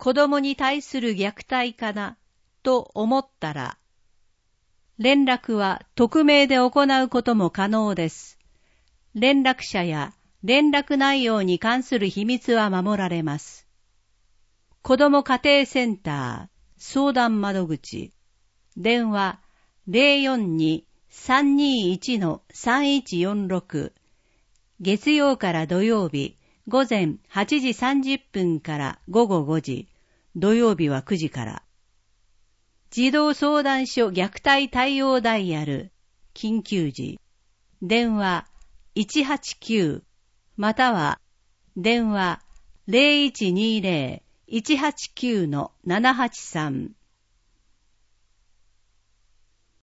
子供に対する虐待かなと思ったら、連絡は匿名で行うことも可能です。連絡者や連絡内容に関する秘密は守られます。子ども家庭センター相談窓口電話 042-321-3146 月曜から土曜日午前8時30分から午後5時、土曜日は9時から。児童相談所虐待対応ダイヤル緊急時電話189または電話 0120-189-783